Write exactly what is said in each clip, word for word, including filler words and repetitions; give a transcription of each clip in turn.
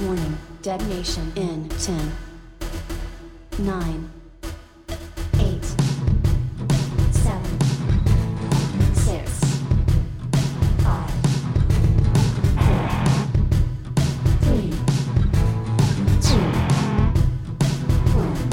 Warning, detonation in ten, nine, eight, seven, six, five, four, three, two, one.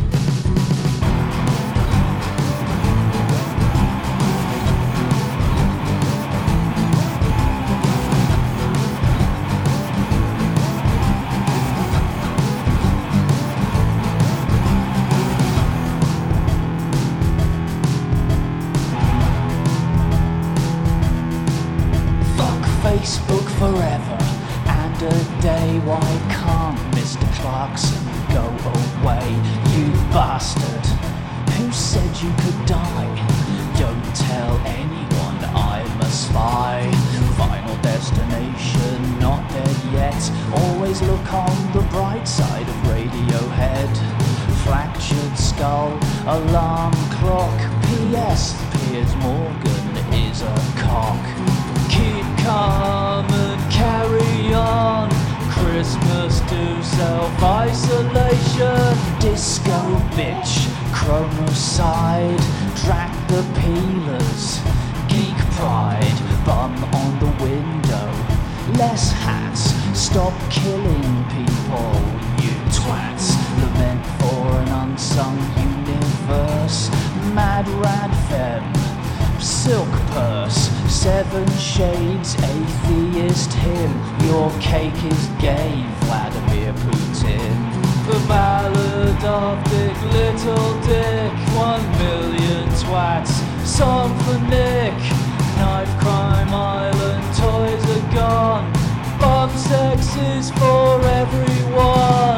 Facebook forever and a day. Why can't Mister Clarkson go away? You bastard, who said you could die? Don't tell anyone I'm a spy. Final destination, not dead yet. Always look on the bright side of Radiohead. Fractured skull, alarm clock. P S Piers Morgan is a cock. Keep calm and carry on. Christmas to self-isolation. Disco bitch, chronoside. Drag the peelers. Geek pride, bum on the window. Less hats, stop killing people, you twats. Lament for an unsung universe. Mad rad femme, silk purse, seven shades, atheist him. Your cake is gay, Vladimir Putin. The ballad of Dick Little Dick. One million twats, song for Nick. Knife crime island, toys are gone. Bomb sex is for everyone.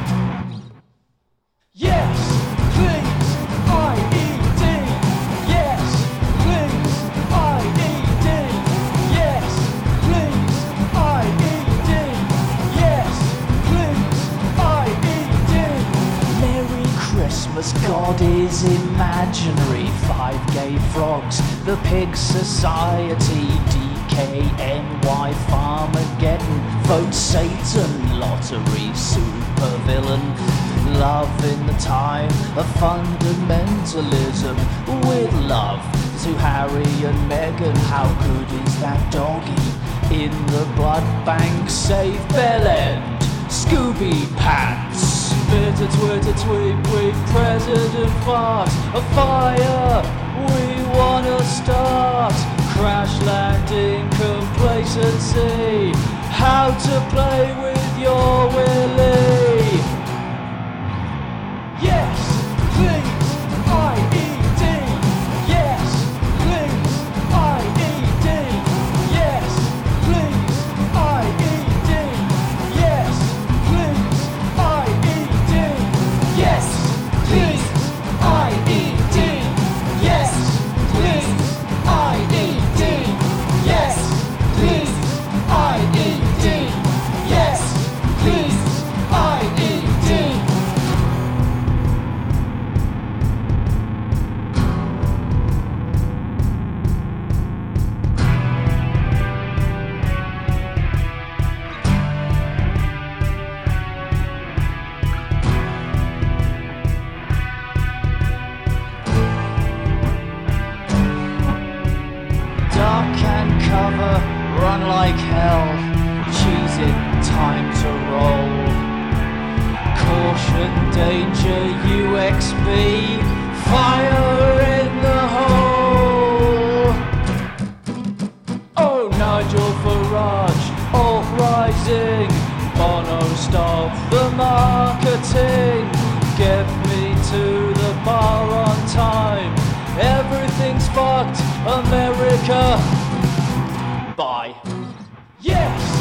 Yes, please, I E D. Yes, please, I E D. Yes, please, I E D. Yes, please, I E D. Merry Christmas, God is imaginary. Five gay frogs, the Pig Society, D K N Y Farmageddon, vote Satan, lottery, supervillain. Love in the time of fundamentalism. With love to Harry and Meghan. How good is that doggy? In the blood bank, save Bellend. Scooby Pants. Twitter, Twitter, tweet, tweet, President fart. A fire we wanna start. Crash landing complacency. How to play with your Willy. Yes, please, I E D. Yes, please, I E D. Yes, please, I E D. Yes, please, I E D. Yes, please, I E D. Yes, please, I E D. Yes, please, I E D. Yes, please, I E D. Dark and cover, run like hell. Cheese it, time to roll. Caution, danger, U X B. Fire in the hole. Oh, Nigel Farage, alt rising. Bono, stop the marketing. Get me to the bar on time. Everything's fucked, America. Bye. Yes!